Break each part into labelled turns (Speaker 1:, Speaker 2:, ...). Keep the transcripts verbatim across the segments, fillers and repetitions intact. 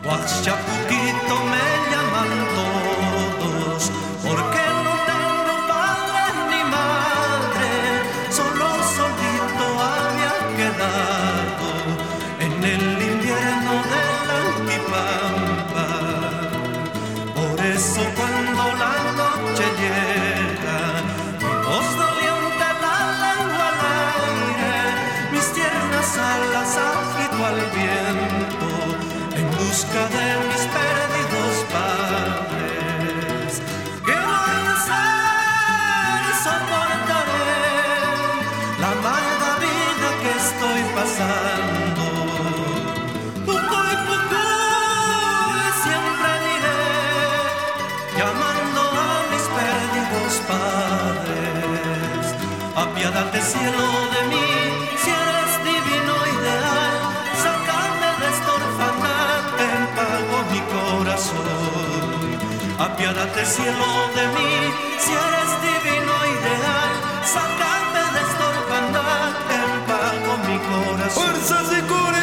Speaker 1: Huachapuquito me llaman todos, porque no tengo padre ni madre, solo solito había quedado en el invierno de la Altipampa. Por eso cuando la noche llega, mi voz doliente la lengua al aire, mis tiernas alas agito al viento, en busca de mis perdidos padres. ¿Qué voy a hacer? Soportaré la amarga vida que estoy pasando. Pucuy, pucuy, siempre diré, llamando a mis perdidos padres. Apiádate, cielo, de mí, si eres divino ideal, sácame de esta orfandad, en pago mi corazón. Apiádate, cielo, de mí, si eres divino ideal, sácame de esta orfandad, en pago mi corazón.
Speaker 2: ¡Fuerzas de Curi!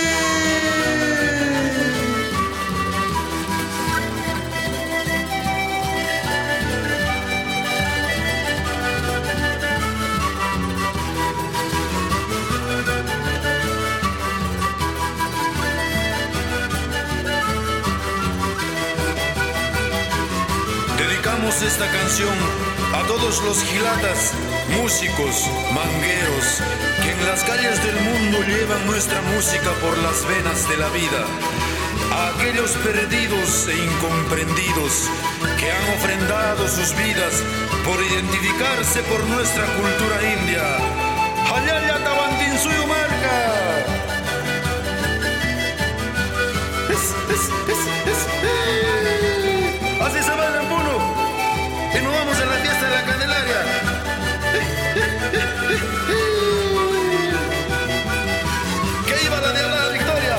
Speaker 2: Dedicamos esta canción a todos los gilatas, músicos, mangueros, que en las calles del mundo llevan nuestra música por las venas de la vida. A aquellos perdidos e incomprendidos que han ofrendado sus vidas por identificarse por nuestra cultura india. ¡Hayaya Tawantinsuyo marca! Es, es, es, es, eh. Así se baila en Puno. Y nos vamos a la fiesta de la Candelaria. Que iba la de la victoria.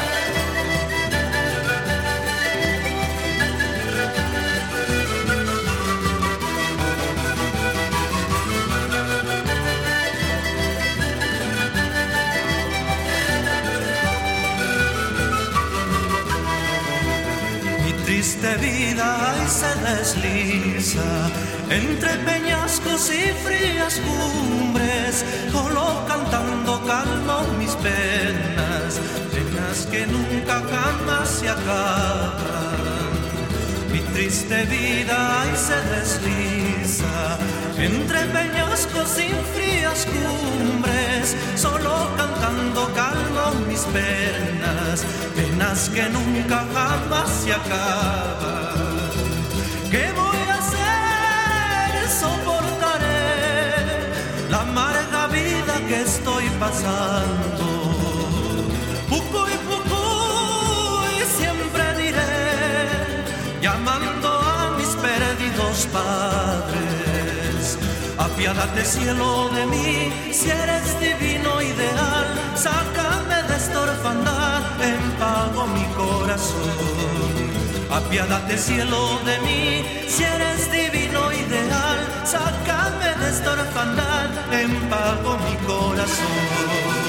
Speaker 1: Mi triste vida ahí se desliza entre peñascos y frías cumbres, solo cantando calmo mis penas, penas que nunca jamás se acaban. Mi triste vida ahí se desliza entre peñascos y frías cumbres, solo cantando calmo mis penas, penas que nunca jamás se acaban. ¿Qué voy a hacer? Soportaré la amarga vida que estoy pasando. Pucuy, pucuy, siempre diré, llamando a mis perdidos padres. Apiádate, cielo, de mí, si eres divino ideal, sácame de esta orfandad, en pago mi corazón. Apiádate, cielo, de mí, si eres divino ideal, sácame de esta orfandad, en pago mi corazón.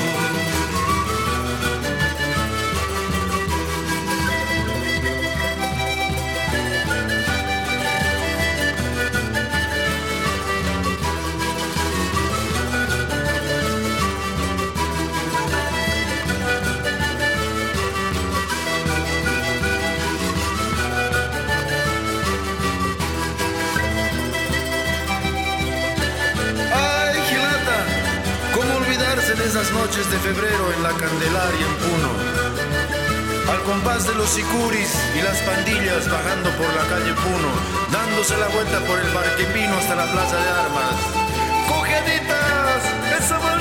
Speaker 2: De esas noches de febrero en la Candelaria en Puno, al compás de los sicuris y las pandillas bajando por la calle Puno, dándose la vuelta por el Parque Pino hasta la Plaza de Armas. ¡Cogeditas! ¡Esa